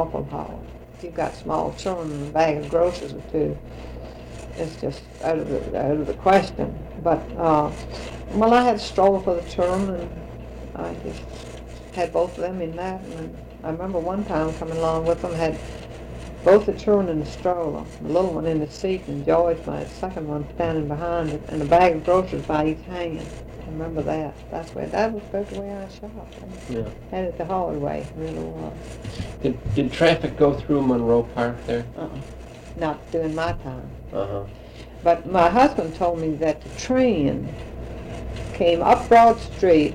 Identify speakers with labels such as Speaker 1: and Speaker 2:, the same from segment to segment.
Speaker 1: awful hard. If you've got small children and a bag of groceries or two, it's just out of the question. But well, I had a stroller for the children, and I just had both of them in that. And I remember one time coming along with them, had both the children in the stroller, the little one in the seat, and George, my second one, standing behind it, and a bag of groceries by each hand. I remember that. That was the way I shopped.
Speaker 2: Yeah.
Speaker 1: Had it the hard way, it really was.
Speaker 2: Did traffic go through Monroe Park there?
Speaker 1: Not during my time.
Speaker 2: Uh-huh.
Speaker 1: But my husband told me that the train came up Broad Street,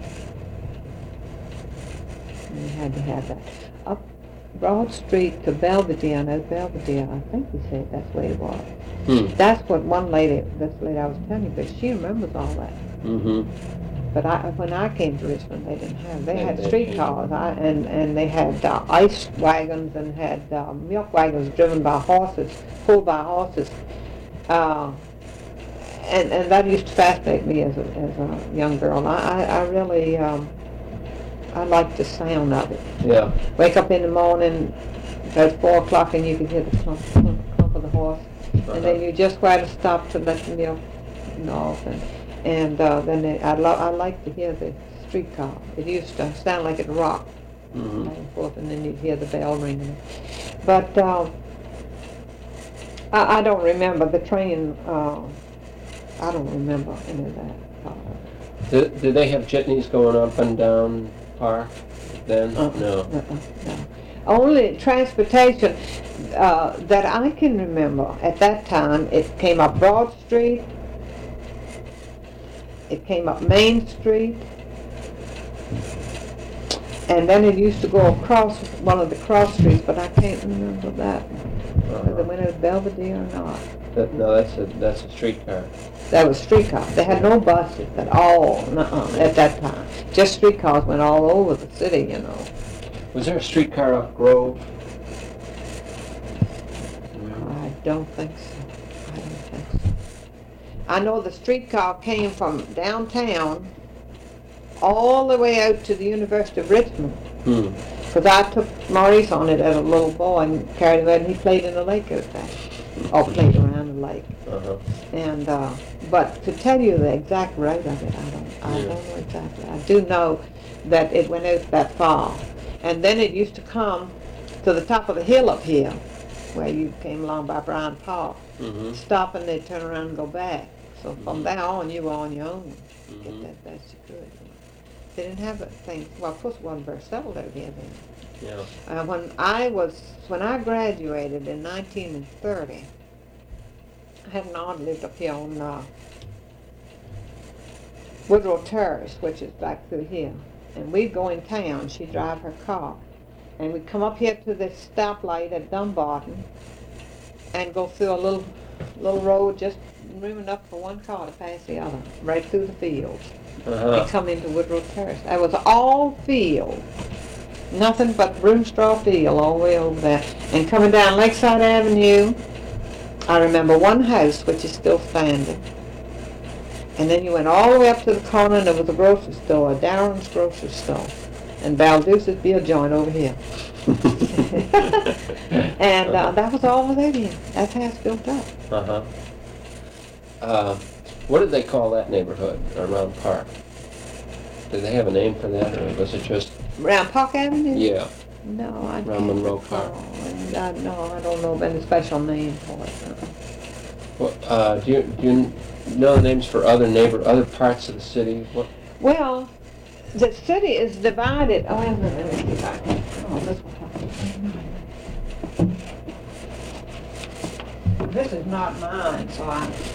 Speaker 1: and we had to have that, up Broad Street to Belvedere. I know Belvedere, I think he said that's the way it was. That's what this lady I was telling you, but she remembers all that.
Speaker 2: Mm-hmm.
Speaker 1: But when I came to Richmond, they didn't have. They had streetcars, and they had ice wagons and had milk wagons driven by horses, pulled by horses. And that used to fascinate me as a young girl. I really I liked the sound of it.
Speaker 2: Yeah.
Speaker 1: Wake up in the morning at 4 o'clock and you could hear the clump of the horse, and then you just had to stop to let the milk off, and then I liked to hear the streetcar. It used to sound like it rocked back and forth, and then you'd hear the bell ringing. But I don't remember the train. I don't remember any of that.
Speaker 2: Did they have jitneys going up and down Park then? No.
Speaker 1: Only transportation that I can remember at that time, it came up Broad Street, it came up Main Street, and then it used to go across one of the cross streets, but I can't remember that. Whether it went out Belvedere or not.
Speaker 2: No, that's a streetcar.
Speaker 1: That was streetcars. They had no buses at all at that time. Just streetcars went all over the city, you know.
Speaker 2: Was there a streetcar up Grove?
Speaker 1: I don't think so. I know the streetcar came from downtown all the way out to the University of Richmond. Because I took Maurice on it as a little boy and carried him out, and he played in the lake out there. Or played around the lake. And but to tell you the exact route of it, I don't know exactly. I do know that it went out that far, and then it used to come to the top of the hill up here, where you came along by Bryan Park, stop, and they'd turn around and go back. So from there on, you were on your own. Get that best you could. They didn't have things. Well, of course, it wasn't very settled out here then.
Speaker 2: Yeah.
Speaker 1: When I graduated in 1930, I had an aunt lived up here on Woodrow Terrace, which is back through here, and we'd go in town. She'd drive her car, and we'd come up here to this stoplight at Dumbarton, and go through a little road, just room enough for one car to pass the other, right through the fields, and come into Woodrow Terrace. That was all field. Nothing but broom straw field all the way over there. And coming down Lakeside Avenue, I remember one house which is still standing. And then you went all the way up to the corner, and there was a grocery store, Darren's grocery store, and Balduce's beer joint over here. And that was all without here. That's how it's built up.
Speaker 2: What did they call that neighborhood around Park? Did they have a name for that, or was it just...
Speaker 1: Around Park Avenue?
Speaker 2: Yeah.
Speaker 1: No, I
Speaker 2: around
Speaker 1: can't
Speaker 2: Monroe Park.
Speaker 1: No, I don't know of any special name for it.
Speaker 2: Well, do you know the names for other parts of the city? What?
Speaker 1: Well, the city is divided. Oh, let me see if I can. Oh, this is not mine, so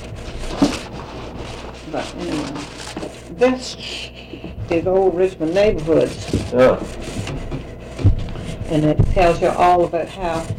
Speaker 1: but anyway, this is Old Richmond Neighborhoods.
Speaker 2: Oh.
Speaker 1: And it tells you all about how